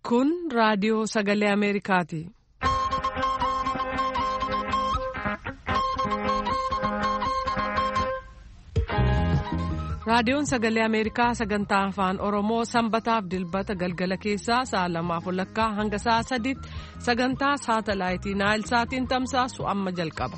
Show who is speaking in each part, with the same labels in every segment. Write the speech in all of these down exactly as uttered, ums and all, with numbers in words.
Speaker 1: Kun raadiyoo sagalee Ameerikaati. Raadiyoon sagalee Ameerikaa sagantaa afaan Oromoo sanbataaf dilbata galgala keessaa sa'a lamaaf walakkaa hanga sa'a sadiitti sagantaa saatalaayitii Naayilsaatiin tamsaasu amma jalqaba.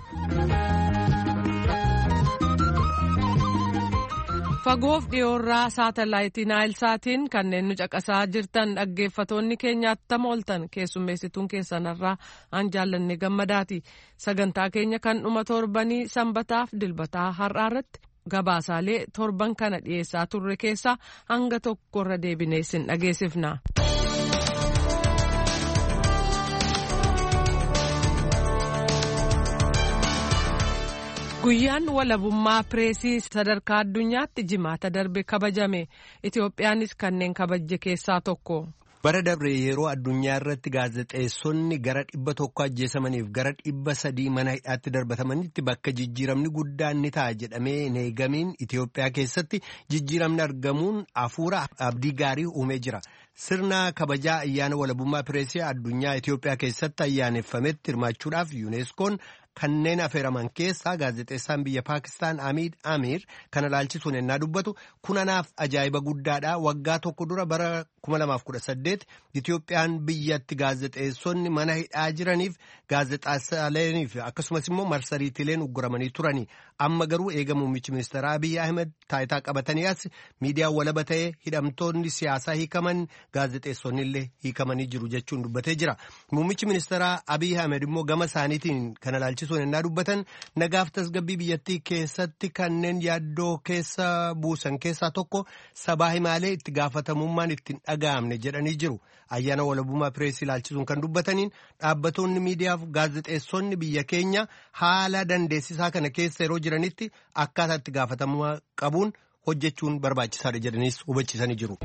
Speaker 1: Fagoof dhiyoorraa saatalaayitii Naayilsaatiin kanneen nu caqasaa jirtan dhaggeeffatoonni keenya attam ooltan keessummeessituun keessanarraa aan jaallanne gammadaati. Sagantaa keenya kan dhuma torbanii sanbataaf dilbataa har'aarratti gabaasaalee torban kana dhiyeessaa turre keessaa hanga tokkorra deebinee sin dhageessifna. Guyyaan walabummaa pireesii sadarkaa addunyaatti jimaata darbe kabajame. Itoophiyaanis kanneen kabajje keessaa tokko.
Speaker 2: Bara dabre yeroo addunyaa irratti gaazexeessonni gara dhibba tokko ajjeesamaniif gara dhibba sadii mana hidhaatti darbatamanitti bakka jijjiiramni guddaan ni ta'a jedhamee hin eegamiin Itoophiyaa keessatti jijjiiramni argamuun hafuura abdii gaarii uumee jira. Sirna kabajaa ayyaana walabummaa pireesii addunyaa Itoophiyaa keessatti ayyaaneffametti hirmaachuudhaaf yuuneskoon kanneen affeeraman keessaa gaazexeessaan biyya Paakistaan Amiid Amiir kana ilaalchisuun ennaa dubbatu kunanaaf ajaa'iba guddaadha. Waggaa tokko dura bara kuma lamaaf kudha saddeet Itoophiyaan biyyatti gaazexeessonni mana hidhaa jiraniif gaazexaaleeniif akkasumas immoo marsariitiileen ugguramanii turani. Amma garuu eega muummichi ministeeraa Abiy Ahmed taayitaa qabatanii as miidiyaan walaba ta'ee hidhamtoonni siyaasaa hiikaman gaazexeessonni illee hiikamanii jiru jechuun dubbatee jira. Muummichi ministeeraa Abiy Ahmed immoo gama isaaniitiin kana ilaalchisuun ennaa dubbatan nagaaf tasgabbii biyyattii keessatti kanneen yaaddoo keessa buusan keessaa tokko sabaa himaalee itti gaafatamummaan ittiin dhaga'amne jedhanii jiru. Ayyaana walabummaa pireesii ilaalchisuun kan dubbataniin dhaabbattoonni miidiyaaf gaazexeessonni biyya keenya haala dandeessisaa kana keessa yeroo jiranitti akkaataa itti gaafatamummaa qabuun hojjechuun barbaachisaadha jedhaniis hubachiisanii jiru.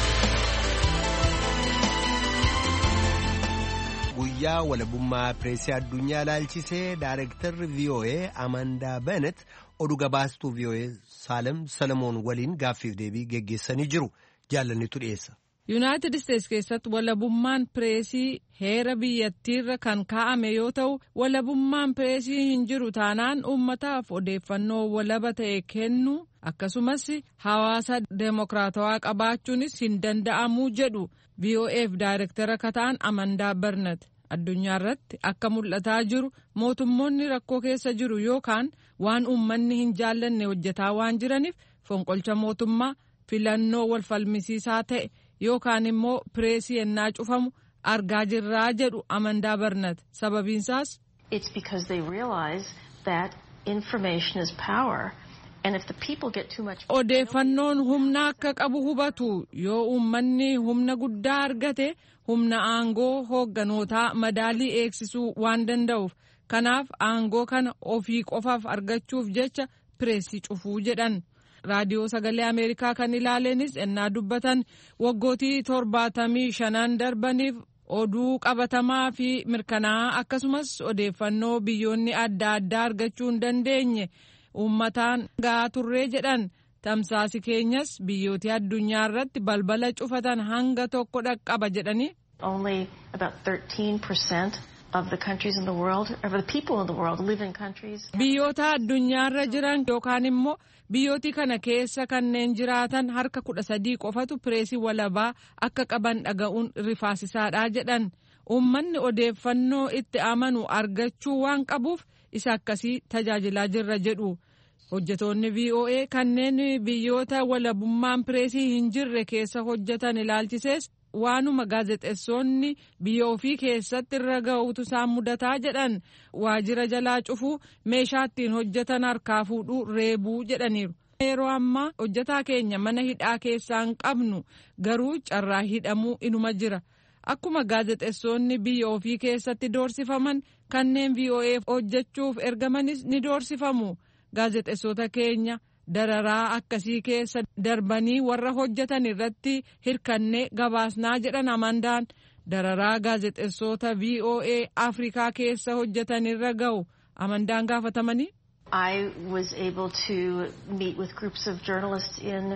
Speaker 2: Guyyaa walabummaa pireesii addunyaa ilaalchisee Daayirektarri V O A Amandaa Benet oduu gabaastuu V O A Saalem Salamoon waliin gaaffiif deebii geggeessanii jiru. Jaallannitu dhiyeessa.
Speaker 1: Yuunaayitid Isteets keessatti walabummaan pireesii heera biyyattiirra kan kaa'ame yoo ta'u walabummaan pireesii hin jiru taanaan uummataaf odeeffannoo walaba ta'e kennu akkasumas hawaasa deemokiraatawaa qabaachuunis hin danda'amu jedhu V O A'f daayirektara kataan Amandaa Benet. Addunyaa irratti akka mul'ataa jiru mootummoonni rakkoo keessa jiru yookaan waan uummanni hin jaallanne hojjetaa waan jiraniif fonqolcha mootummaa filannoo wal falmisiisaa ta'e yookaan immoo pireesii ennaa cufamu argaa jirraa jedhu Amandaa Benet. Sababiinsaas
Speaker 3: It's because they realize that information is power. And if the people get too much
Speaker 1: odeeffannoon humna akka qabu hubatu yoo uummanni humna guddaa argate humna aangoo hoogganotaa madaalii eegsisuu waan danda'uuf kanaaf aangoo kana ofii qofaaf argachuuf jecha pireesii cufuu jedhan. Raadiyoo sagalee Ameerikaa kan ilaaleenis ennaa dubbatan waggootii torbaatamii shanan darbaniif oduu qabatamaa fi mirkanaa'aa akkasumas odeeffannoo biyyoonni adda addaa argachuu hin dandeenye uummataan ga'aa turree jedhan. Tamsaasi keenyas biyyoota addunyaa irratti balbala cufatan hanga tokko dhaqqaba jedhanii.
Speaker 3: Only about thirteen percent of the countries in the world, of the people in the world live in countries.
Speaker 1: Biyyoota addunyaa irra jiran yookaan immoo biyyooti kana keessa kanneen jiraatan harka kudha sadii qofatu pireesii walabaa akka qaban dhaga'uun rifaasisaadha jedhan. Uummanni odeeffannoo itti amanu argachuu waan qabuuf isa akkasii tajaajilaa jirra jedhu. Hojjetoonni V O A kanneen biyyoota walabummaan pireesii hin jirre keessa hojjetan ilaalchisees waanuma gaazexeessonni biyya ofii keessatti irra ga'uutu isaan mudataa jedhan. Waajjira jalaa cufuu meeshaa ittiin hojjetan harkaa fuudhuu reebuu jedhaniiru. Yeroo ammaa hojjetaa keenya mana hidhaa keessaa hin qabnu garuu carraa hidhamuu inuma jira. Akkuma gaazexeessonni biyya ofii keessatti doorsifaman kanneen V O A hojjechuuf ergamanis ni doorsifamu. Gaazexeessota keenya dararaa akkasii keessa darbanii warra hojjetan irratti hirkannee gabaasnaa jedhan Amandaan. Dararaa gaazexeessota V O A Afrikaa keessa hojjetan irra ga'u Amandaan gaafatamanii.
Speaker 3: I was able to meet with groups of journalists in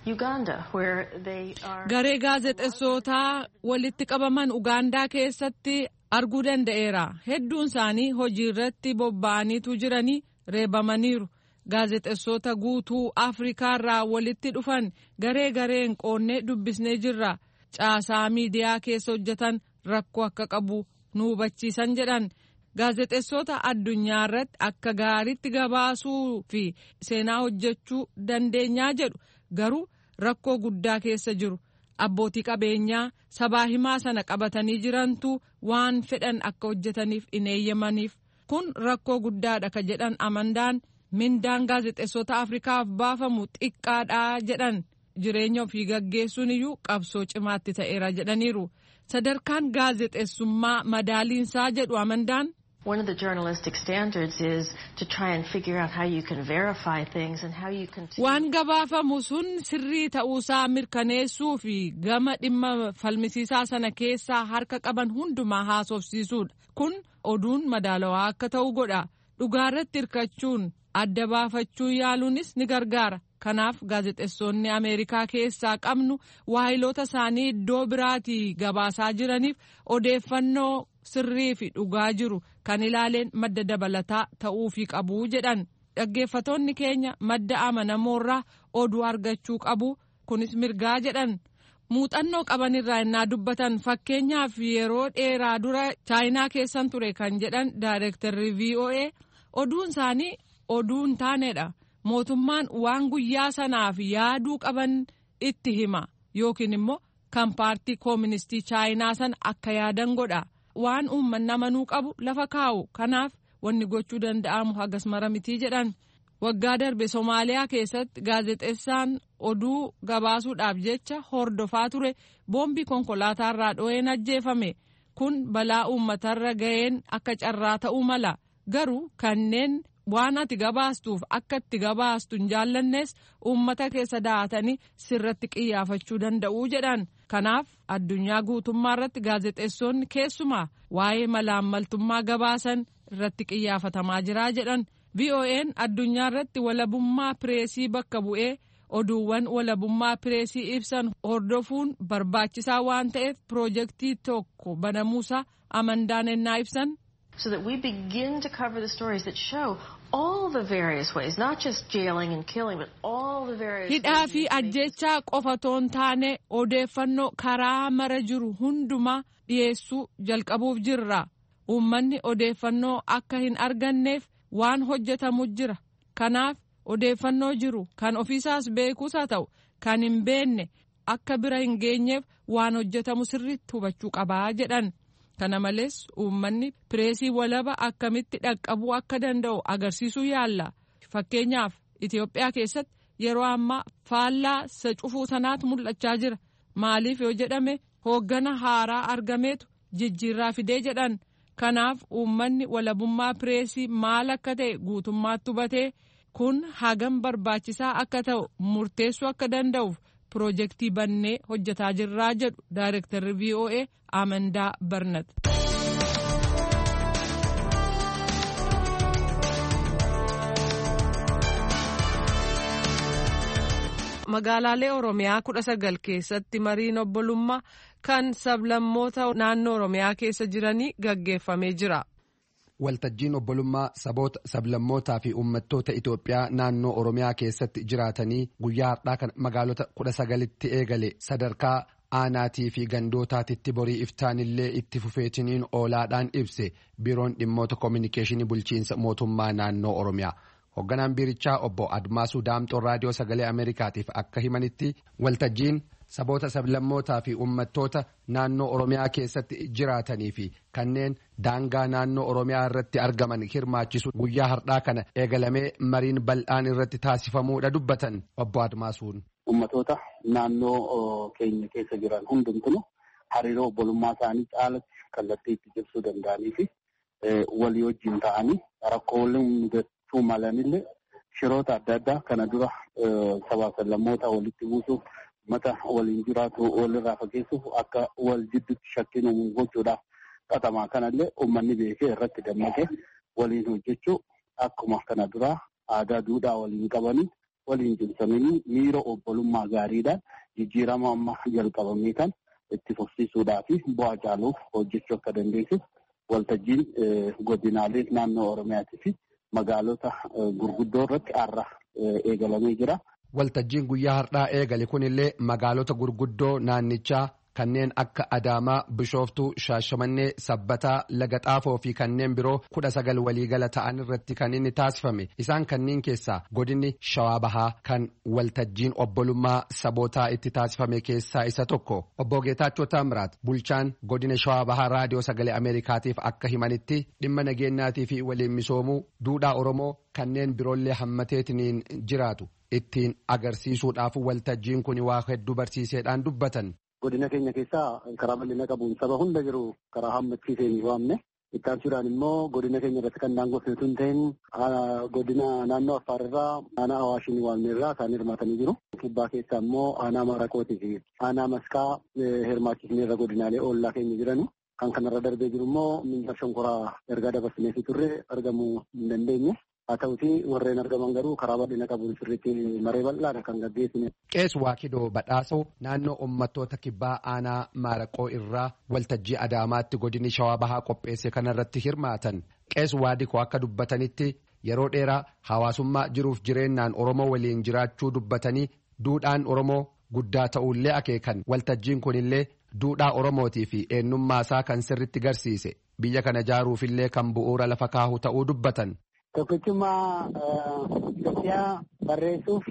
Speaker 3: Uganda, where they are.
Speaker 1: Garee gaazexeessootaa walitti qabaman Ugaandaa keessatti arguu danda'eera. Hedduun isaanii hojii irratti bobba'aniitu jiranii reebamaniiru. Gaazexeessoota guutuu Afrikaa irraa walitti dhufan garee gareen qoonnee dubbisnee jirra. Caasaa miidiyaa keessa hojjetan rakkoo akka qabu nu hubachiisan jedhan. Gaazexeessota addunyaa irratti akka gaariitti gabaasuu fi seenaa hojjechuu dandeenyaa jedhu garuu rakkoo guddaa keessa jiru. Abbootii qabeenyaa sabaa himaa sana qabatanii jirantu waan fedhan akka hojjetaniif hin eeyyamaniif. Kun rakkoo guddaadha ka jedhan Amandaan mindaan gaazexeessota Afrikaaf baafamu xiqqaadha jedhan. Jireenya ofii gaggeessuun iyyuu qabsoo cimaatti ta'eera jedhaniiru. Sadarkaan gaazexeessummaa madaaliinsaa jedhu Amandaan.
Speaker 3: One of the journalistic standards is to try and figure out how you can verify things and how you can.
Speaker 1: Waan gabaafamu sun sirrii ta'uusaa mirkaneessuu fi gama dhimma falmisiisaa sana keessaa harka qaban hundumaa haasofsiisuudha. Kun oduun madaalawaa akka ta'u godha. Dhugaarratti hirkachuun adda baafachuu yaaluunis ni gargaara. Kanaaf gaazexeessonni Ameerikaa keessaa qabnu waahiloota isaanii iddoo biraatii gabaasaa jiraniif odeeffannoo sirrii fi dhugaa jiru kan ilaaleen madda dabalataa ta'uufii qabu jedhan. Dhaggeeffatoonni keenya madda amanamoorraa oduu argachuu qabu kunis mirgaa jedhan. Muuxannoo qabanirraa innaa dubbatan fakkeenyaaf yeroo dheeraa dura chaayinaa keessan ture kan jedhan daayirektarri V O A oduun isaanii oduu hin taanedha. Mootummaan waan guyyaa sanaaf yaaduu qaban itti hima yookiin immoo kan paartii kooministii chaayinaa sana akka yaadan godha. Waan uummanni amanuu qabu lafa kaa'u. Kanaaf wanni gochuu danda'amu hagas mara mitii jedhan. Waggaa darbe Somaaliyaa keessatti gaazexeessaan oduu gabaasuudhaaf jecha hordofaa ture boombii konkolaataarraa dho'een ajjeefame. Kun balaa uummatarra ga'een akka carraa ta'uu mala. Garuu kanneen waan ati gabaastuuf akka itti gabaastu hin jaallannes uummata keessa daa'atanii sirratti qiyyaafachuu danda'uu jedhan. Kanaaf addunyaa guutummaa irratti gaazexeessonni keessumaa waa'ee malaammaltummaa gabaasan irratti qiyyaafatamaa jiraa jedhan. V O A'n addunyaa irratti walabummaa pireesii bakka bu'ee oduuwwan walabummaa pireesii ibsan hordofuun barbaachisaa waan ta'eef piroojeektii tokko banamuusaa Amandaan ennaa ibsan.
Speaker 3: So that we begin to cover the stories that show all the various ways, not just jailing and killing, but all the various.
Speaker 1: Hidhaa fi ajjechaa qofatoon taane odeeffannoo karaa mara jiru hundumaa dhiyeessuu jalqabuuf jirra. Uummanni odeeffannoo akka hin arganneef waan hojjetamu jira. Kanaaf odeeffannoo jiru kan ofiisaas beekuus haa ta'u kan hin beekne akka bira hin geenyeef waan hojjetamu sirriitti hubachuu qabaa jedhan. Kana malees uummanni pireesii walaba akkamitti dhaqqabuu akka danda'u agarsiisuu yaalla. Fakkeenyaaf Itoophiyaa keessatti yeroo ammaa faallaa isa cufuu sanaatu mul'achaa jira. Maaliif yoo jedhame hooggana haaraa argameetu jijjiirraa fidee jedhan. Kanaaf uummanni walabummaa pireesii maal akka ta'e guutummaatti hubatee kun hagam barbaachisaa akka ta'u murteessuu akka danda'uuf piroojeektii bannee hojjetaa jirraa jedhu daayirektarri V O A Amandaa Barnat. Magaalaalee Oromiyaa kudha sagal keessatti mariin obbolummaa kan sablammoota naannoo Oromiyaa keessa jiranii gaggeeffamee jira.
Speaker 4: Waltajjiin obbolummaa saboota sablammootaa fi uummattoota Itoophiyaa naannoo Oromiyaa keessatti jiraatanii guyyaa har'aa kan magaalota kudha sagalitti eegale sadarkaa aanaatii fi gandootaatitti borii iftaanillee itti fufeetiniin oolaadhaan ibse biiroon dhimmoota koominikeeshinii bulchiinsa mootummaa naannoo Oromiyaa. Hoogganaan biirichaa obbo Admaasuu Daamxoo raadiyoo sagalee Ameerikaatiif akka himanitti waltajjiin saboota sablammootaa fi uummattoota naannoo Oromiyaa keessatti jiraatanii fi kanneen daangaa naannoo Oromiyaa irratti argaman hirmaachisu guyyaa har'aa kana eegalamee mariin bal'aan irratti taasifamuudha dubbatan obbo Admaasuun.
Speaker 5: Uummattoota naannoo keenya keessa jiran hundumtuu hariiroo obbolummaa isaanii caalatti kallattii itti cimsuu danda'anii fi walii wajjin ta'anii rakkoolee mudachuu malanillee shiroota adda addaa kana dura sabaa sablammoota walitti buusuuf mata waliin jiraatu walirraa fageessuuf akka wal jidduutti shakkiin uumuu gochuudhaaf xaxamaa kanallee uummanni beekee irratti dammaqee waliin hojjechuu akkuma kana dura aadaa duudhaa waliin qabanii waliin cimsamanii miira obbolummaa gaariidhaan jijjiirama amma jalqabamee kan itti fufsiisuudhaa fi bu'aa caaluuf hojjechuu akka dandeessuuf waltajjiin godinaalee naannoo Oromiyaatii fi magaalota gurguddoo irratti har'a eegalamee jira.
Speaker 4: Waltajjiin guyyaa har'aa eegale kunillee magaalota gurguddoo naannichaa kanneen akka Adaamaa, Bishooftuu, Shaashamannee, Sabbataa, Laga Xaafoo fi kanneen biroo kudha sagal waliigala ta'an irratti kan inni taasifame. Isaan kanneen keessaa godinni Shawaa Bahaa kan waltajjiin obbolummaa sabootaa itti taasifame keessaa isa tokko. Obbo Geetaachoo Taamiraat bulchaan godina Shawaa Bahaa raadiyoo sagalee Ameerikaatiif akka himanitti dhimma nageenyaatii fi waliin misoomuu duudhaa Oromoo kanneen biroollee hammateetiniin jiraatu ittiin agarsiisuudhaaf waltajjiin kun waa hedduu barsiiseedhaan dubbatan.
Speaker 5: Godina keenya keessaa karaa bal'ina qabuun saba hunda jiru karaa hammachiisee ni waamne. Ittaansuudhaan immoo godina keenya irratti kan daangofne tun ta'in godina naannoo Affaar irraa aanaa Awaashii ni waamne irraa isaan hirmaatanii jiru. Kibbaa keessaa immoo aanaa Maraqootii fi aanaa Maskaa hirmaachisnee irra godinaalee ollaa keenya jiranu. Kan kanarra darbee jiru immoo Minjar Shonkoraa ergaa dabarsinee fi turre argamuu hin dandeenye. Haa ta'utii warreen argaman garuu karaa bal'ina qabuun sirriitti maree bal'aadha kan gaggeessine.
Speaker 4: Qees Waakidoo Badhaasoo naannoo uummattoota kibbaa aanaa Maaraqoo irraa waltajjii Adaamaatti godinni Shawaa Bahaa qopheesse kanarratti hirmaatan. Qees Waadikoo akka dubbatanitti yeroo dheeraa hawaasummaa jiruuf jireenyaan Oromoo waliin jiraachuu dubbatanii duudhaan Oromoo guddaa ta'uullee akeekan. Waltajjiin kunillee duudhaa Oromootii fi eenyummaasaa kan sirriitti garsiise. Biyya kana ijaaruufillee kan bu'uura lafa kaahu ta'uu dubbatan.
Speaker 5: Tokkichummaa Itoophiyaa barreessuuf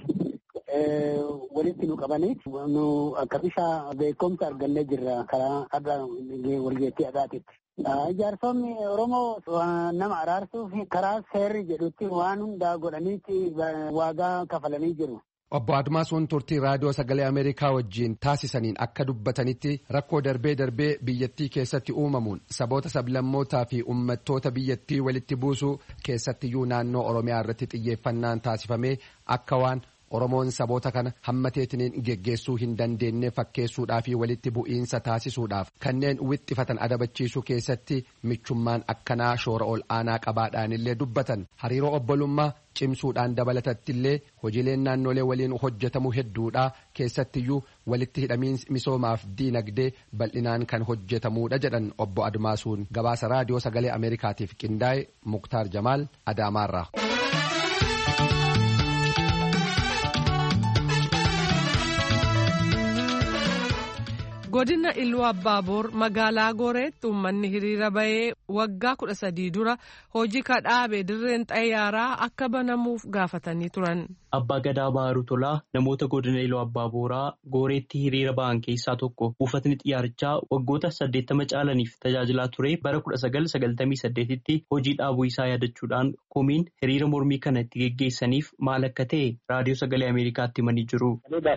Speaker 5: walitti nu qabaniif nu akka bishaa beekumsa argannee jirra karaa adda walgeettii adaatitti. Ijaarsonni Oromoo nama araarsuuf karaa seerri jedhutti waan hundaa godhaniitti waagaa kafalanii jiru.
Speaker 4: Obbo Admaasuun turtii raadiyoo sagalee Ameerikaa wajjiin taasisaniin akka dubbatanitti rakkoo darbee darbee biyyattii keessatti uumamuun saboota sablammootaa fi uummattoota biyyattii walitti buusuu keessattiyyuu naannoo Oromiyaa irratti xiyyeeffannaan taasifamee akka waan Oromoon saboota kana hammateetiniin geggeessuu hin dandeenye fakkeessuudhaa fi walitti bu'iinsa taasisuudhaaf kanneen wixxifatan adabachiisuu keessatti michummaan akkanaa shoora ol aanaa qabaadhaanillee dubbatan. Hariiroo obbolummaa cimsuudhaan dabalatattillee hojiileen naannolee waliin hojjetamu hedduudha keessattiyyuu walitti hidhamiinsi misoomaaf diinagdee bal'inaan kan hojjetamuudha jedhan obbo Admaasuun. Gabaasa raadiyoo sagalee Ameerikaatiif qindaa'e Muktaar Jamaal Adaamaarraa.
Speaker 1: Godina Iluu Abbaaboor magaalaa Gooreetti uummanni hiriira bahee waggaa kudha sadii dura hojii kadhaabe dirreen xayyaaraa akka banamuuf gaafatanii turan.
Speaker 6: Abbaa Gadaa Baharuu Tolaa namoota godina Iluu Abbaaboraa Gooreetti hiriira bahan keessaa tokko. Buufatni xiyyaarichaa waggoota saddeettama caalaniif tajaajilaa ture bara kudha sagal sagaltamii saddeetitti hojii dhaabuu isaa yaadachuudhaan komiin hiriira mormii kana itti geggeessaniif maal akka ta'e raadiyoo sagalee Ameerikaatti himanii jiru.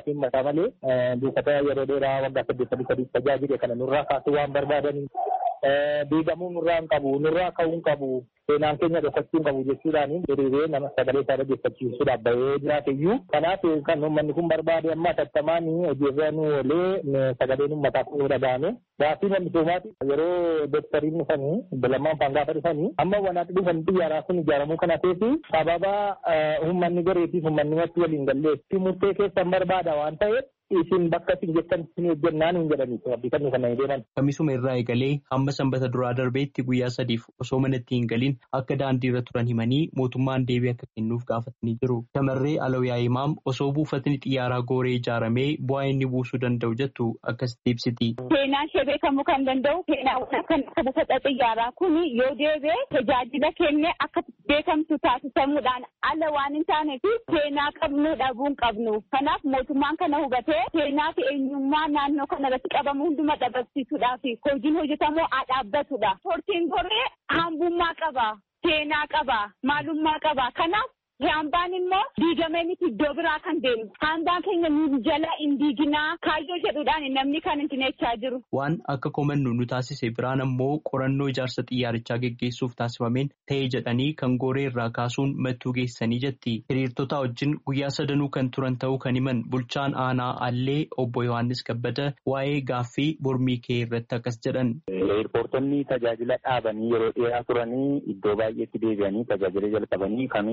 Speaker 6: Tajaajila kana nurraa kaasuu waan barbaadaniif diigamuu nurraa hin qabu, nurraa ka'uu hin qabu, seenaan keenya dhokachuu hin qabu jechuudhaan hiriiree nama sagalee isaa dhaggeeffachiisuudhaaf bahee jiraateyyuu. Kanaaf kan uummanni kun barbaade amma tattamaan hojiirra nu oolee sagaleen uummataaf nu dhagahame. Gaafii misoomaati yeroo doktariin dhufanii Lammaan Fangaafa dhufanii amma wanaatti dhufanii xiyyaaraa kun ijaaramuu kana ta'eef sababa uummanni Gooreetiif uummanni watti waliin galleessi murtee keessan barbaada waan ta'eef isin bakka isin jettan isin hojjennaan hin jedhaniitu abdii kan nuuf deeman. Kamisuma irraa eegalee hamma sanbata duraa darbeetti guyyaa sadiif osoo manatti hin galin akka daandii irra turan himanii mootummaan deebii akka kennuuf gaafatanii jiru. Shamarree Alawiyaa Imaam osoo buufatni xiyyaaraa Gooree ijaaramee bu'aa inni buusuu danda'u jettu akkasitti ibsiti.
Speaker 7: Seenaan ishee beekamuu kan danda'u seenaawwan akka buufata xiyyaaraa kun yoo deebee tajaajila kennee akka beekamtu taasisamuudhaan ala waan hin taaneef seenaa qabnu dhabuun qabnu. Kanaaf mootummaan kana hubatee seenaa fi eenyummaa naannoo kana irratti qabamu hunduma dhabamsiisuudhaa fi hojiin hojjetamoo haa dhaabbatudha. Ispoortiin Gooree hambummaa qaba, seenaa qaba, maalummaa qaba. Kanaaf hambaan immoo diigamee miti iddoo biraa kan deemu. Hambaan keenya nu jala hin diiginaa kaayyoo jedhuudhaan namni kan hin tineechaa jiru.
Speaker 6: Waan akka komannu nu taasise biraan ammoo qorannoo ijaarsa xiyyaarichaa geggeessuuf taasifameen ta'ee jedhanii kan Gooree irraa kaasuun mattuu geessanii jetti. Hiriirtota wajjin guyyaa sadanuu kan turan ta'uu kan himan bulchaan aanaa Allee obbo Yohaannis Kabbada waa'ee gaaffii mormii kee irratti akkas jedhan.
Speaker 8: Hiriirtonni tajaajila dhaabanii yeroo dheeraa turanii iddoo baay'eetti deebi'anii tajaajila jalqabanii kamii tajaajila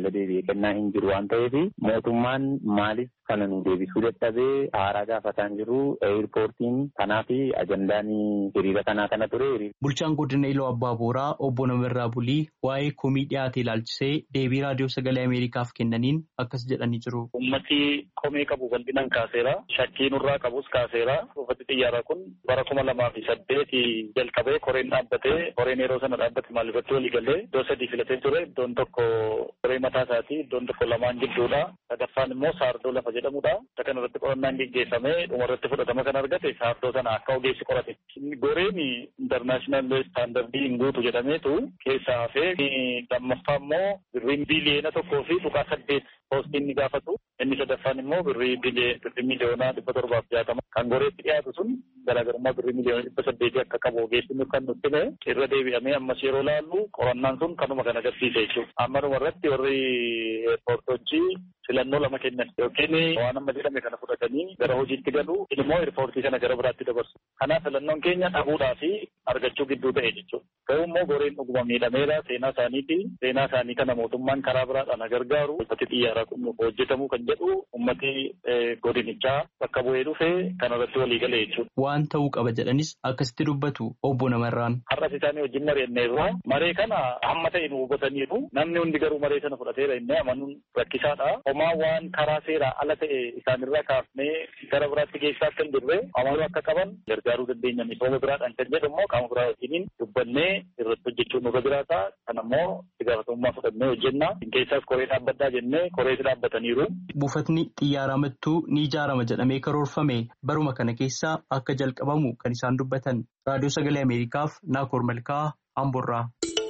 Speaker 6: tajaajila deebi'ee kennaa hin jiru waan ta'eef mootummaan maaliif kana nu deebisuu dadhabee haaraa gaafataan jiru eerpoortiin kanaa fi ajandaan hiriira kanaa kana ture.
Speaker 8: Bulchaan godina Iluu Abbaa Booraa obbo Namirraa Bulii waa'ee komii dhiyaate ilaalchisee deebii raadiyoo sagalee Ameerikaaf kennaniin akkas jedhanii jiru.
Speaker 6: Ummati komii qabu bal'inaan kaaseera. Shakkii nurraa qabus kaaseera. Buufatni xiyyaaraa kun bara kuma lamaa fi saddeeti jalqabee koreen dhaabbatee koreen yeroo sana dhaabbate maalirratti walii galee iddoo sadii filatee ture. Iddoon tokko koree mataa isaatii iddoon tokko lamaan gidduudha. Sadaffaan immoo saardoo lafa jedhamudha. Isa kanarratti qorannaan gaggeeffamee dhumarratti fudhatama kan argate saardoo sana akka ogeessi qorate. Goreen intarnaashinaal istaandardii hin guutu jedhameetu keessaa hafee lammaffaa immoo birriin biliyeena tokkoo fi tuqaa saddeet poostiin ni gaafatu. Inni sadaffaan immoo birrii birrii miliyoonaa dhibba torbaaf jaatama. Kan goreetti dhiyaatu sun garaagarummaa birrii miliyoona dhibba saddeetii akka qabu ogeessi kan nutti hime irra deebi'amee ammas yeroo laallu qorannaan sun kanuma kan agarsiise jechuudha. Amma dhumarratti warri eerpoortochii filannoo lama kennan yookiin waan amma jedhame kana fudhatanii gara hojiitti galu immoo eerpoortii kana gara biraatti dabarsu. Kanaaf filannoon keenya dhabuudhaa fi argachuu gidduu ta'e jechuudha. Garuu immoo goreen dhuguma miidhameera seenaa isaaniiti. Seenaa isaanii kana mootummaan karaa biraadhaan gargaaru uffati xiyyaaraa kun hojjetamu kan jedhu ummati godinichaa bakka bu'ee dhufee kanarratti walii galee jechuudha.
Speaker 8: Waan ta'uu qaba jedhanis akkasitti dubbatu obbo Namarraan.
Speaker 6: Har'as isaanii wajjin mari'anneerra. Maree kana hamma ta'e nu hubataniiru. Namni hundi garuu maree sana fudhateera inni amanuun rakkisaadha. Homaa waan karaa seeraa ala ta'e isaanirraa kaafnee gara biraatti geessaa akka hin jirre amaluu akka qaban gargaaruu dandeenya. Misooma biraadhaan kan jedhu immoo qaama biraa wajjiniin dubbannee irratti hojjechuun nurra jiraata. Kan ammoo itti gaafatamummaa fudhannee hojjenna. Keessaas koree dhaabbaddaa jennee korees dhaabbataniiru.
Speaker 8: Buufatni xiyyaaraa mattuu ni ijaarama jedhamee karoorfame baruma kana keessa akka jalqabamu kan isaan dubbatan. Raadiyoo Sagalee Ameerikaaf Naakoor Malkaa Amborraa.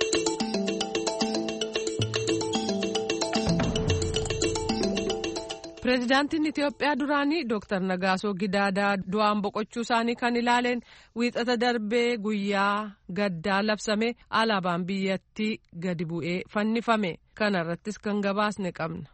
Speaker 1: Pireezidaantiin Itiyoophiyaa duraanii Dooktar Nagaasoo Gidaadaa du'aan boqochuu isaanii kan ilaaleen wiixata darbee guyyaa gaddaa labsame alaabaan biyyattii gadi bu'ee fannifame. Kana irrattis kan gabaasne qabna.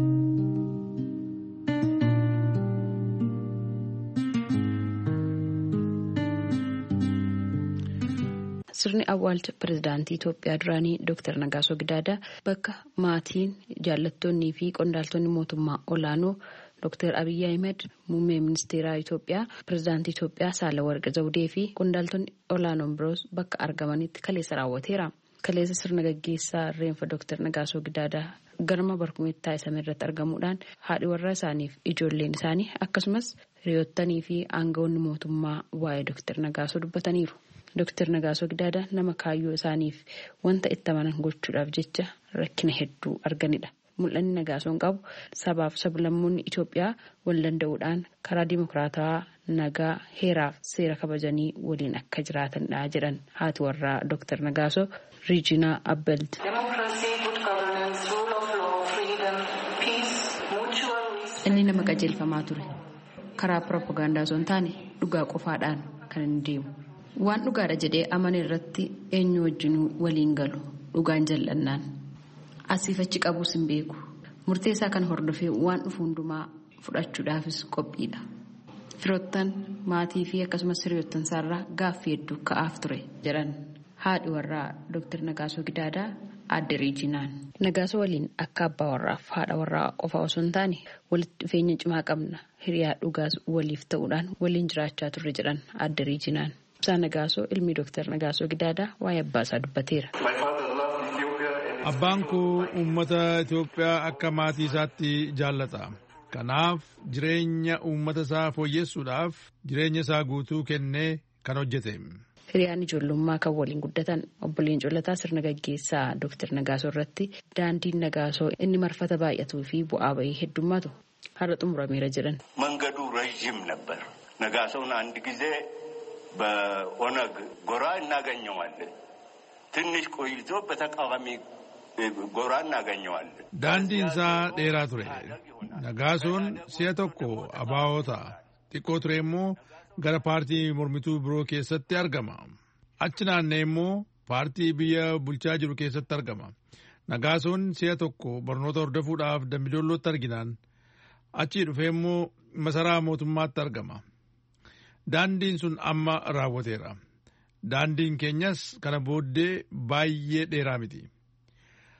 Speaker 9: Sirni awwaalcha pireezidaantii Itoophiyaa duraanii Dooktar Nagaasoo Gidaadaa bakka maatiin jaallattoonnii fi qondaaltonni mootummaa olaanoo Dooktar Abiyyi Ahmed muummee ministeeraa Itoophiyaa pireezidaantii Itoophiyaa Saalawarqi Zawudee fi qondaaltonni olaanoon biroos bakka argamanitti kaleessa raawwateera. Kaleessa sirna gaggeessaa reenfa Dooktar Nagaasoo Gidaadaa garma barkumeetti taasifame irratti argamuudhaan haadhi warraa isaaniif ijoolleen isaanii akkasumas hiriyoottanii fi aangawoonni mootummaa waa'ee Dooktar Nagaasoo dubbataniiru. Dooktar Nagaasoo Gidaadaa nama kaayyoo isaaniif wanta itti amanan gochuudhaaf jecha rakkina hedduu arganidha. Mul'anni Nagaasoon qabu sabaaf sablammoonni Itoophiyaa wal danda'uudhaan karaa dimokiraatawaa nagaa heeraaf seera kabajanii waliin akka jiraatanidha jedhan haati warraa Dooktar Nagaasoo Riijinaa Abbald. Inni nama qajeelfamaa ture. Karaa piroopagaandaa osoo hin taane dhugaa qofaadhaan kan inni deemu. Waan dhugaadha jedhee amane irratti eenyu wajjin waliin galu dhugaan jal'annaan asiif achi qabuus hin beeku. Murteessaa kan hordofee waan dhufu hundumaa fudhachuudhaafis qophiidha. Firoottan maatii fi akkasumas hiriyoottan isaarraa gaaffii hedduu ka'aaf ture jedhan haadhi warraa Dooktar Nagaasoo Gidaadaa adde Riijinaan. Nagaasoo waliin akka abbaa warraaf haadha warraa qofa osoo hin taane walitti dhufeenya cimaa qabna hiriyaa dhugaas waliif ta'uudhaan waliin jiraachaa turre jedhan adde Riijinaan. Ibsaa Nagaasoo ilmi Dooktar Nagaasoo Gidaadaa waa'ee abbaa isaa dubbateera.
Speaker 10: Abbaan koo uummata Itoophiyaa akka maatii isaatti jaallata. Kanaaf jireenya uummata isaa fooyyessuudhaaf jireenya isaa guutuu kennee kan hojjete.
Speaker 9: Hiriyaan ijoollummaa kan waliin guddatan obboleen Colataa sirna gaggeessaa Dooktar Nagaasoo irratti daandiin Nagaasoo inni marfata baay'atuu fi bu'aa bahii heddummaatu har'a xumurameera jedhan.
Speaker 11: መንገዱ ረዥም ነበር. ነጋሶውን አንድ ጊዜ በኦነግ ጎራ እናገኘዋለን። ትንሽ ቆይቶ በተቃዋሚ ጎራ እናገኘዋለን።
Speaker 10: daandiin isaa dheeraa ture. Nagaasoon si'a tokko abaa'oota xiqqoo ture immoo gara paartii mormituu biroo keessatti argama. Achi naannee immoo paartii biyya bulchaa jiru keessatti argama. Nagaasoon si'a tokko barnoota hordofuudhaaf Dambidollootti arginaan achi dhufee immoo masaraa mootummaatti argama. Daandiin sun amma raawwateera. Daandiin keenyas kana booddee baay'ee dheeraa miti.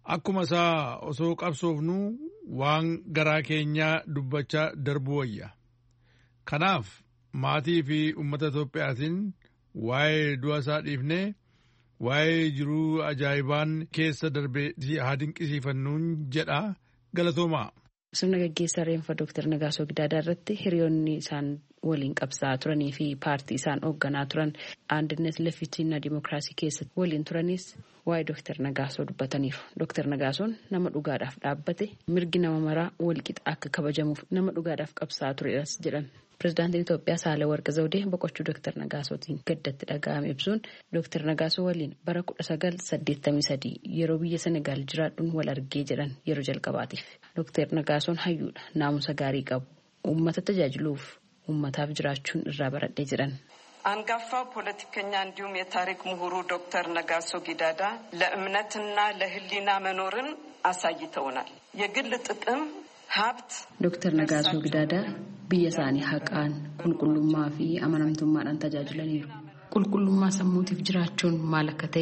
Speaker 10: akkuma isaa osoo qabsoofnu waan garaa keenyaa dubbachaa darbuu wayya. Kanaaf maatii fi uummata Itoophiyaatiin waa'ee du'a isaa dhiifnee waa'ee jiruu ajaa'ibaan keessa darbee haa dinqisiifannuun jedha galatoomaa.
Speaker 9: Sirna gaggeessaa reenfa Dooktar Nagaasoo Gidaadaa irratti hiriyoonni isaan waliin qabsaa turanii fi paartii isaan hoogganaa turan Andinet Lefitina Dimookiraasii keessatti waliin turanis waa'ee Dooktar Nagaasoo dubbataniiru. Dooktar Nagaasoon nama dhugaadhaaf dhaabbate mirgi nama maraa walqixa akka kabajamuuf nama dhugaadhaaf qabsaa turedhas jedhan. Pireezidaantiin Itoophiyaa Saahilewarq Zawudee boqochuu Dooktar Nagaasootiin gaddatti dhaga'ame ibsuun Dooktar Nagaasoo waliin bara kudha sagal saddeettamii sadii yeroo biyya Senegaal jiraadhuun wal argee jedhan yeroo jalqabaatiif. Dooktar Nagaasoon hayyuudha, naamusa gaarii qabu, uummata tajaajiluuf uummataaf jiraachuun irraa baradhee jedhan.
Speaker 12: አንጋፋው ፖለቲከኛ እንዲሁም የታሪክ ምሁሩ ዶክተር ነጋሶ ጊዳዳ ለእምነትና ለሕሊና መኖርን አሳይተውናል። የግል ጥቅም ሀብት
Speaker 9: ዶክተር ነጋሶ ጊዳዳ ብየሳኒ ሀቃን ቁልቁሉማ ፊ አመናምቱማን ተጃጅለኒሩ ቁልቁሉማ ሰሙቲፍ ጅራቹን ማለከተ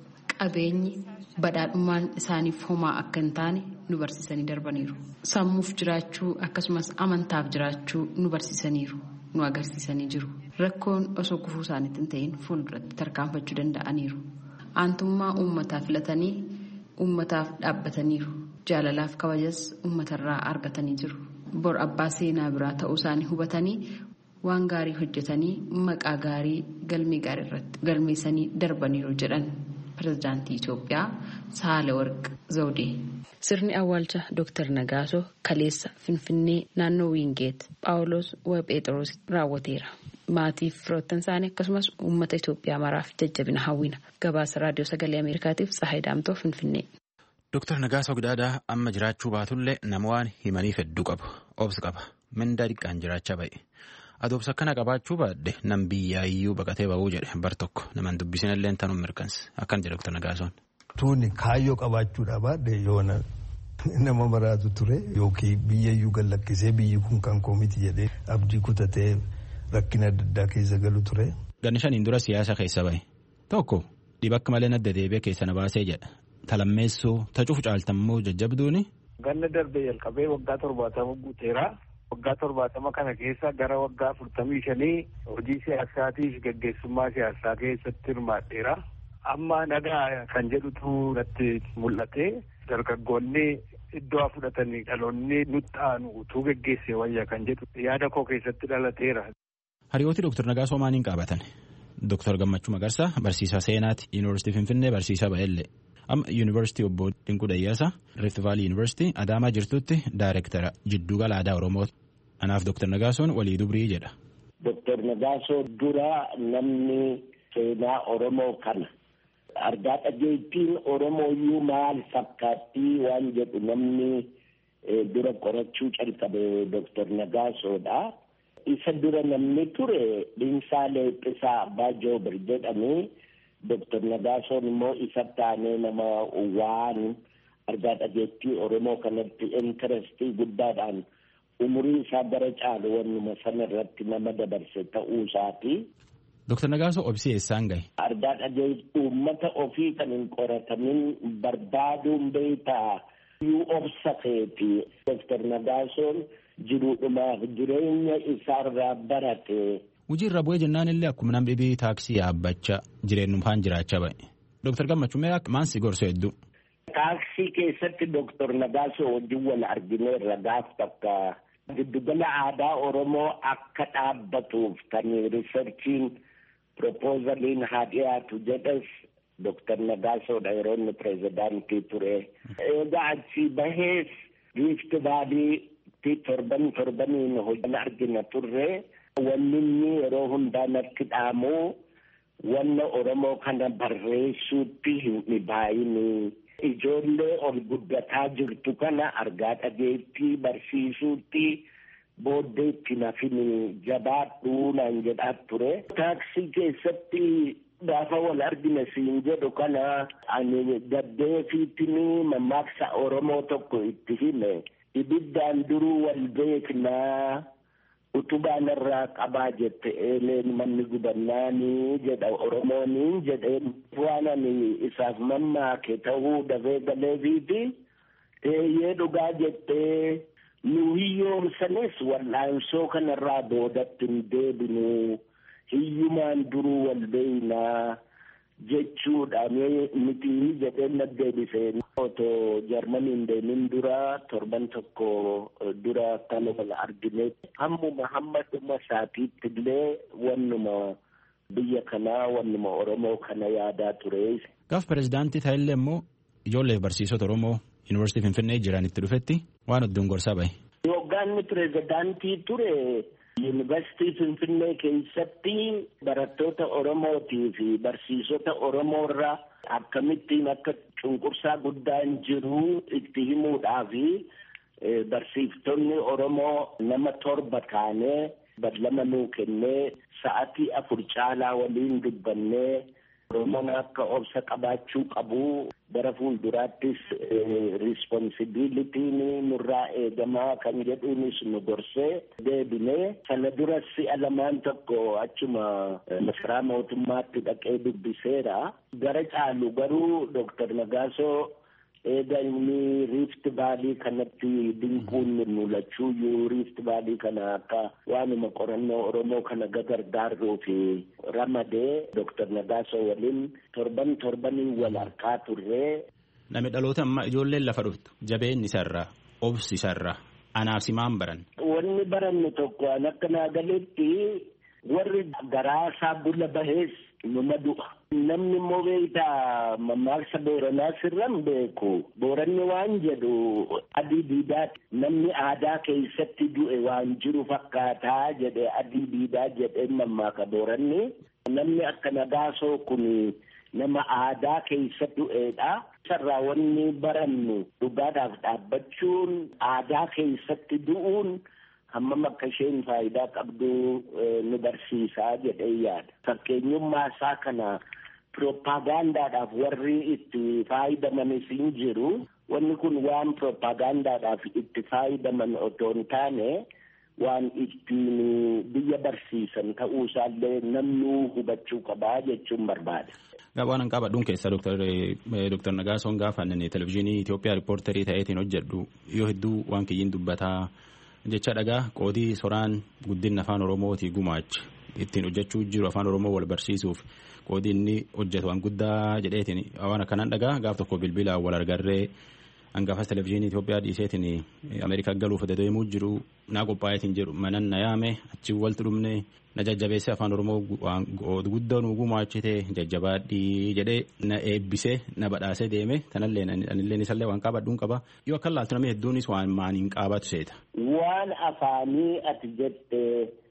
Speaker 9: ቀበኝ badhaadhummaan isaaniif homaa akka hin taane nu barsiisanii darbaniiru. Sammuuf jiraachuu akkasumas amantaaf jiraachuu nu barsiisaniiru, nu agarsiisanii jiru. Rakkoon osoo gufuu isaaniitti hin ta'in fuulduratti tarkaanfachuu danda'aniiru. Aantummaa uummataa filatanii uummataaf dhaabbataniiru. Jaalalaaf kabajas uummatarraa argatanii jiru. Bor abbaa seenaa biraa ta'uu isaanii hubatanii waan gaarii hojjetanii maqaa gaarii galmee gaarii irratti galmeessanii darbaniiru jedhan. Pireezidaantii Itoophiyaa Saahilewarq Zawudee. Sirni awwaalcha Dooktar Nagaasoo kaleessa Finfinnee naannoo Wiingeet Phaawulos W. Phexros raawwateera. Maatii fi firoottan isaanii akkasumas uummata Itoophiyaa maraaf jajjabina hawwina. Gabaasa Raadiyoo Sagalee Ameerikaatiif Tsahaay Daamtoo Finfinnee.
Speaker 13: Dooktar Nagaasoo Gidaadaa amma jiraachuu baatullee nama waan himaniif hedduu qabu. Obsa qaba. Mindaa dhiqqaan jiraachaa ba'e. Adoobsa akkana qabaachuu baadde nam biyyaayyuu baqatee ba'uu jedhe bar tokko naman dubbisinallee tanuun mirkansi akkan jedhe Dooktar Nagaasoon.
Speaker 14: Tuuni kaayyoo qabaachuudha baadde yoona nama maraatu ture yookiin biyyayyuu gallakkisee biyyi kun kan koomiti jedhee abdii kutatee rakkina adda addaa keessa galu ture.
Speaker 13: Ganni shaniin dura siyaasa keessa ba'e tokko dhibakka malee nadda deebi'ee keessa na baasee jedha talammeessuu tacuuf caaltammoo jajjabduuni.
Speaker 15: Ganna darbee jalqabee waggaa torbaatama guuteera. Waggaa torbaatama kana keessa gara waggaa afurtamii shanii hojii siyaasaatiif gaggeessummaa siyaasaa keessatti hirmaadheera. Amma nagaa kan jedhutu natti mul'ate dargaggoonni iddoo fudhatanii dhaloonni nutti aanu utuu gaggeessee wayya kan jedhu yaada koo keessatti dhalateera.
Speaker 13: Hariirooti Dooktar Nagaasoo maaliin qaabatan? Dooktar Gammachuu Magarsaa barsiisaa seenaati Yuunivarsiitii Finfinnee barsiisaa ba'ellee. Amma Yuunivarsiitii Obbo Dinquu Dayyaasaa Rift Vaalii Yuunivarsiitii Adaamaa jirtutti Daayireektara Jidduu Gala Aadaa Oromoo. Anaaf Dooktar Nagaasoon walii dubrii jedha.
Speaker 16: Dooktar Nagaasoo dura namni seenaa Oromoo kana argaa dhageettiin Oromooyyuu maal fakkaattii waan jedhu namni dura qorachuu calqabe Dooktar Nagaasoodha. Isa dura namni ture Dhiinsaa Leeqqisaa Abbaa Joobir jedhamee Dooktar Nagaasoon immoo isa taanee nama waan argaa dhageettii Oromoo kanatti intarestii guddaadhaan umurii isaa bara caalu wannuma sana irratti nama dabarse ta'uu isaati.
Speaker 13: Dooktar Nagaasoo obsi eessaan gahe?
Speaker 16: Argaa dhageettii uummata ofii kan hin qoratamin barbaaduun beektaa yuu obsa keeti. Dooktar Nagaasoon jiruudhumaaf jireenya isaarraa barate.
Speaker 13: Hojii irra bu'ee jennaan illee akkuma namni dhibii taaksii yaabbachaa jireenyummaan jiraachaa ba'e. Dooktar Gammachuu mee maansi gorsoo hedduu?
Speaker 16: Taaksii keessatti Dooktar Nagaasoo wajjin wal argineerra gaaf takka giddugala aadaa Oromoo akka dhaabbatuuf kan riisarchiin propoozaliin haa dhiyaatu jedhes Dooktar Nagaasoodha yeroo inni pireezidaantii ture. Egaa achii bahees Rift Vaaliitti torban torbaniin hojii argina turre. Wanni inni yeroo hundaa natti dhaamu wanna Oromoo kana barreessuutti hin dhibaayini. Ijoollee ol guddataa jirtu kana argaa dhageettii barsiisuutti booddeetti nafini jabaadhuu naan jedhaa ture. Taaksii keessatti gaafa wal argina siin jedhu kana ani gaddeefiittini mammaaksa Oromoo tokko itti hime. Ibiddaan duruu wal beeknaa utubaan irraa qabaa jette eeleen manni gubannaanii jedha Oromooniin jedheen waan ani isaaf mammaake ta'uu dafee galeefiiti eeyyee dhugaa jettee nu hiyyoomsanis wal'aansoo kanarraa boodatti hin deebinu hiyyumaan duruu wal beeynaa jechuudha miti jedheen na deebisee otoo jarmaniin deemin dura torban tokko dura kana wal argine hammuma hamma dhuma isaatiitti illee wannuma biyya kanaa wannuma Oromoo kana yaadaa ture.
Speaker 13: Gaaf pirezidaantii ta'ellee immoo ijoollee barsiisota Oromoo yuunivarsiitii Finfinnee jiranitti dhufetti waan hedduun gorsaa bahe.
Speaker 16: Hoggaanni pirezidaantii ture yuunivarsiitii Finfinnee keessatti barattoota Oromootii fi barsiisota Oromoo irraa akkamittiin akka cunqursaa guddaan jiru itti himuudhaaf barsiiftonni Oromoo nama torba taanee badlama nuu kennee sa'atii afur caalaa waliin dubbannee Oromoon akka obsa qabaachuu qabu bara fuulduraattis risponsibilitiin nurraa eegamaa kan jedhuunis nu gorsee deebinee sana duras si'a lamaan tokko achuma masaraa mootummaatti dhaqee dubbiseera. Gara caalu garuu Dooktar Nagaasoo eega inni riifti baalii kanatti dinquun mul'achuuyyuu riifti baalii kana akka waanuma qorannoo Oromoo kana gargaaruu fi ramadee Dooktar Nagaasoo waliin torban torbanii wal harkaa turree.
Speaker 13: Namni dhaloota amma ijoolleen lafa dhuftu jabeen isarraa obsi isarraa anaaf simaan baran.
Speaker 16: Wanni barannu tokko an akka naa galetti warri garaasaa bula bahees numa du'a. Namni immoo beektaa mammaaksa Booranaa sirran beeku. Booranni waan jedhu adii diidaati. Namni aadaa keessatti du'e waan jiru fakkaataa jedhe adii diidaa jedhee mammaaka Booranni. Namni akka Nagaasoo kun nama aadaa keessa du'eedha. Sarraa wanni barannu dhugaadhaaf dhaabbachuun aadaa keessatti du'uun hammam akka isheen faayidaa qabdu nu barsiisaa jedhee yaada. Fakkeenyummaa isaa kana piroopaagandaadhaaf warri itti faayidamanis hin jiru. Wanni kun waan piroopaagandaadhaaf itti faayidaman otoo hin taane waan ittiin biyya barsiisan ta'uu isaallee namni hubachuu qabaa jechuun barbaada.
Speaker 13: Waan an qabadhuun keessa Dooktar Nagaasoon gaafa televizyiinii Itoophiyaa riippoortarii ta'eetiin hojjedhu yoo hedduu waan kiyyiin dubbataa jecha dhagaa qoodii soraan guddina afaan Oromootii gumaacha ittiin hojjechuu jiru afaan Oromoo wal barsiisuuf qoodii inni hojjetu waan guddaa jedheetiin waan akkanaan dhagaa gaaf tokko bilbilaan wal argarree hangaafas televizyiinii Itoophiyaa dhiiseetiin Ameerikaa galuuf deemuu jiru naa qophaa'eetiin jedhu manan na yaame achi walitti dhumne na jajjabeessee afaan Oromoo guddaa nu gumaachite jajjabaadhii jedhee na eebbisee na badhaasee deeme kanallee anillee isallee waan qabadhuun qaba yoo akka laaltu namni hedduunis waan maaniin qaabatu seeta.
Speaker 16: Waan afaanii ati jette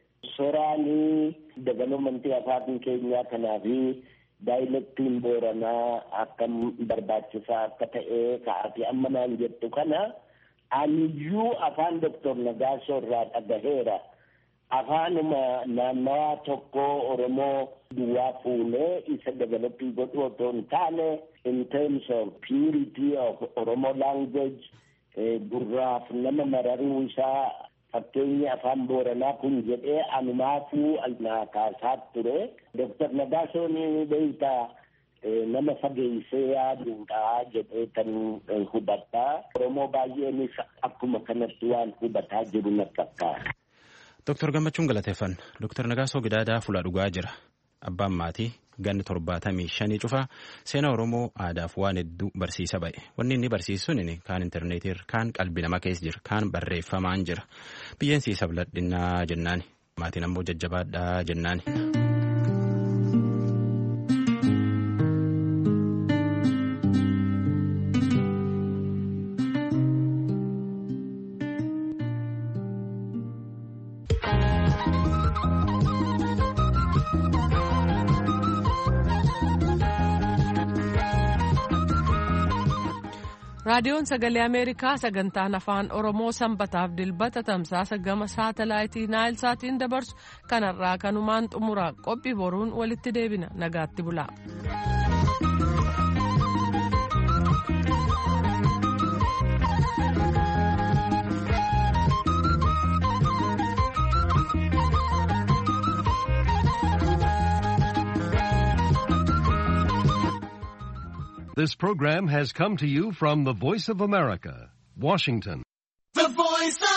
Speaker 16: soraanii dabaloomantii afaan keenyaa kanaa fi daayilektiin Booranaa akkam barbaachisaa akka ta'e ka'aati amma naan jettu kana aniyyuu afaan Dooktar Nagaasoo irraa dhagaheera. Afaanuma naannawaa tokko Oromoo duwwaa fuunee isa developii godhu otoo hin taane in terms of purity of Oromo language gurraaf nama mararuu isaa fakkeenyi afaan Booranaa kun jedhee anumaafuu naa kaasaa ture. Dooktar Nagaasoon beektaa nama fageessee yaaduudha jedhee kan hubataa. Oromoo baay'eenis akkuma kanatti waan hubataa jiru na fakkaata.
Speaker 13: Dooktar Gammachuun galateeffanna. Dooktar Nagaasoo Gidaadaa fuula dhugaa jira. Abbaan maatii ganni torbaatamii shanii cufaa seenaa Oromoo aadaaf waan hedduu barsiisa ba'e. Wanni inni barsiisuun kaan intarneetii kaan qalbii namaa keessa jira kaan barreeffamaan jira. Biyyeen sii sabladhinnaa jennaani. Maatiin ammoo jajjabaadhaa jennaani.
Speaker 1: raadiyoon sagalee ameerikaa sagantaan afaan oromoo sanbataaf dilbata tamsaasa gama saatalaayitii naayilsaatiin dabarsu kanarraa kanumaan xumura qophii boruun walitti deebina nagaatti bulaa.
Speaker 17: This program has come to you from the Voice of America, Washington.